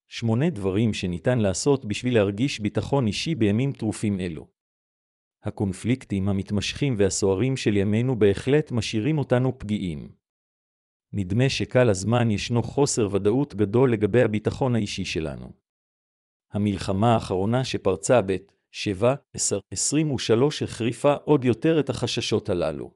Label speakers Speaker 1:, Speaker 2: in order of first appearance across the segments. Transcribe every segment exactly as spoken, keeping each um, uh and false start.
Speaker 1: שמונה דברים שניתן לעשות בשביל להרגיש ביטחון אישי בימים טרופים אלו. הקונפליקטים המתמשכים והסוערים של ימינו בהחלט משאירים אותנו פגיעים. נדמה שקל הזמן ישנו חוסר ודאות גדול לגבי הביטחון האישי שלנו. המלחמה האחרונה שפרצה בת שבע עשר עשרים ושלוש החריפה עוד יותר את החששות הללו.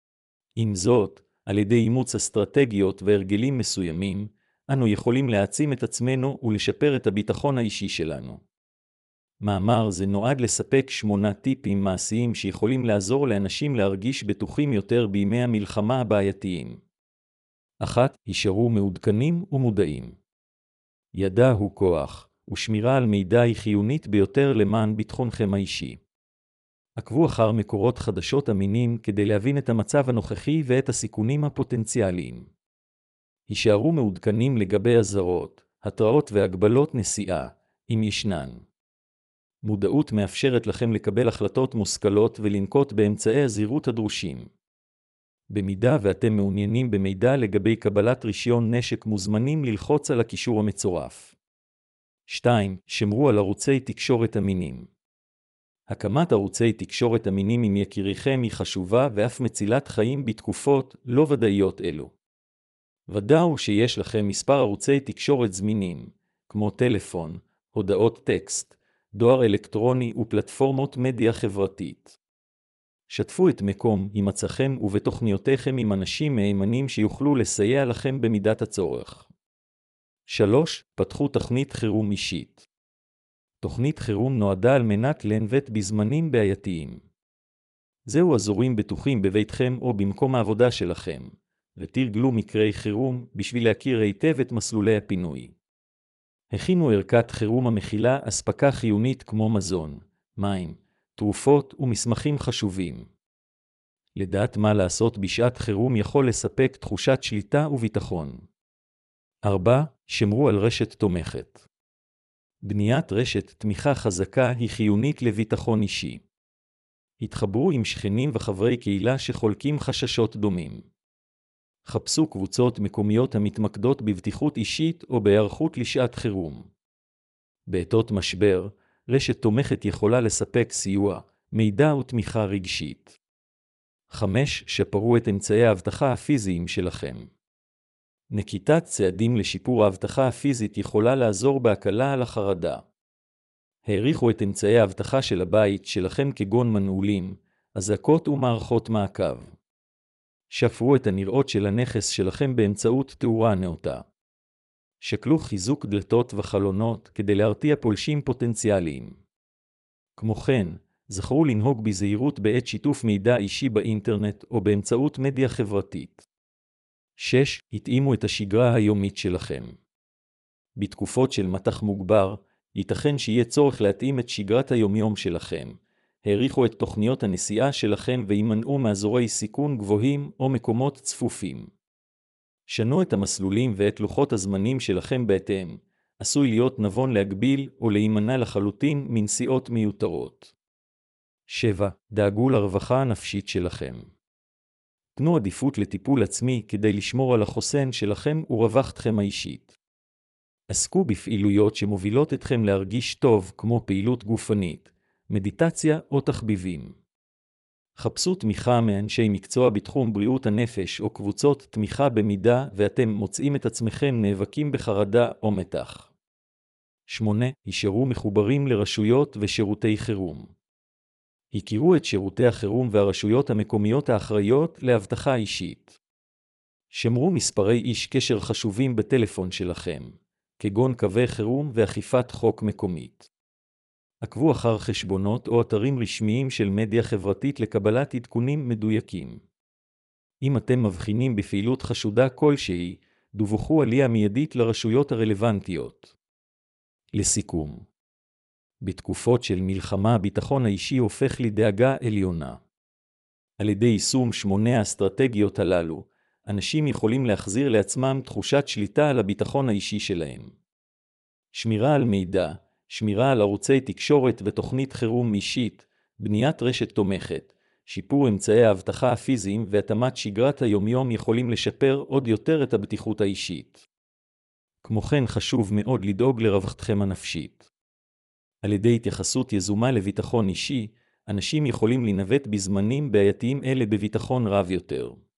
Speaker 1: עם זאת, על ידי אימוץ אסטרטגיות והרגלים מסוימים, אנו יכולים להעצים את עצמנו ולשפר את הביטחון האישי שלנו. מאמר זה נועד לספק שמונה טיפים מעשיים שיכולים לעזור לאנשים להרגיש בטוחים יותר בימי המלחמה הבעייתיים. אחת, הישארו מעודכנים ומודעים. ידע הוא כוח, ושמירה על מידע היא חיונית ביותר למען ביטחונכם האישי. עקבו אחר מקורות חדשות אמינים כדי להבין את המצב הנוכחי ואת הסיכונים הפוטנציאליים. הישארו מעודכנים לגבי אזהרות, התראות והגבלות נסיעה, אם ישנן. מודעות מאפשרת לכם לקבל החלטות מושכלות ולנקוט באמצעי הזהירות הדרושים. במידה ואתם מעוניינים במידע לגבי קבלת רישיון נשק, מוזמנים ללחוץ על הקישור המצורף. שתיים. שמרו על ערוצי תקשורת אמינים. הקמת ערוצי תקשורת אמינים עם יקיריכם היא חשובה ואף מצילת חיים בתקופות לא ודאיות אלו. ודאו שיש לכם מספר ערוצי תקשורת זמינים, כמו טלפון, הודעות טקסט, דואר אלקטרוני ופלטפורמות מדיה חברתית. שתפו את מקום הימצאכם ובתוכניותיכם עם אנשים מהימנים שיוכלו לסייע לכם במידת הצורך. שלוש. פתחו תוכנית חירום אישית. תוכנית חירום נועדה על מנת לנווט בזמנים בעייתיים. זהו אזורים בטוחים בביתכם או במקום העבודה שלכם, ותרגלו מקרי חירום בשביל להכיר היטב את מסלולי הפינוי. הכינו ערכת חירום המכילה אספקה חיונית כמו מזון, מים, תרופות ומסמכים חשובים. לדעת מה לעשות בשעת חירום יכול לספק תחושת שליטה וביטחון. ארבע. שמרו על רשת תומכת. בניית רשת תמיכה חזקה היא חיונית לביטחון אישי. התחברו עם שכנים וחברי קהילה שחולקים חששות דומים. חפשו קבוצות מקומיות המתמקדות בבטיחות אישית או בהיערכות לשעת חירום. בעתות משבר, רשת תומכת יכולה לספק סיוע, מידע ותמיכה רגשית. חמש. שפרו את אמצעי האבטחה הפיזיים שלכם. נקיטת צעדים לשיפור האבטחה הפיזית יכולה לעזור בהקלה על החרדה. העריכו את אמצעי האבטחה של הבית שלכם כגון מנעולים, אזעקות ומערכות מעקב. שפרו את הנראות של הנכס שלכם באמצעות תאורה נאותה. שקלו חיזוק דלתות וחלונות כדי להרתיע פולשים פוטנציאליים. כמו כן, זכרו לנהוג בזהירות בעת שיתוף מידע אישי באינטרנט או באמצעות מדיה חברתית. שש. התאימו את השגרה היומית שלכם. בתקופות של מתח מוגבר, ייתכן שיהיה צורך להתאים את שגרת היומיום שלכם. העריכו את תוכניות הנסיעה שלכם וימנעו מאזורי סיכון גבוהים או מקומות צפופים. שנו את המסלולים ואת לוחות הזמנים שלכם בהתאם. עשוי להיות נבון להגביל או להימנע לחלוטין מנסיעות מיותרות. שבע. דאגו לרווחה הנפשית שלכם. תנו עדיפות לטיפול עצמי כדי לשמור על החוסן שלכם ורווחתכם האישית. עסקו בפעילויות שמובילות אתכם להרגיש טוב, כמו פעילות גופנית, מדיטציה או תחביבים. חפשו תמיכה מאנשי מקצוע בתחום בריאות הנפש או קבוצות תמיכה במידה ואתם מוצאים את עצמכם נאבקים בחרדה או מתח. שמונה. הישארו מחוברים לרשויות ושירותי חירום. הכירו את שירותי החירום והרשויות המקומיות האחראיות להבטחה אישית. שמרו מספרי איש קשר חשובים בטלפון שלכם, כגון קווי חירום ואכיפת חוק מקומית. עקבו אחר חשבונות או אתרים רשמיים של מדיה חברתית לקבלת עדכונים מדויקים. אם אתם מבחינים בפעילות חשודה כלשהי, דווחו עליה מיידית לרשויות הרלוונטיות. לסיכום, בתקופות של מלחמה הביטחון האישי הופך לדאגה עליונה. על ידי יישום שמונה האסטרטגיות הללו, אנשים יכולים להחזיר לעצמם תחושת שליטה על הביטחון האישי שלהם. שמירה על מידע, שמירה על ערוצי תקשורת ותוכנית חירום אישית, בניית רשת תומכת, שיפור אמצעי האבטחה הפיזיים והתאמת שגרת היומיום יכולים לשפר עוד יותר את הבטיחות האישית. כמו כן חשוב מאוד לדאוג לרווחתכם הנפשית. על ידי התייחסות יזומה לביטחון אישי, אנשים יכולים לנווט בזמנים בעייתיים אלה בביטחון רב יותר.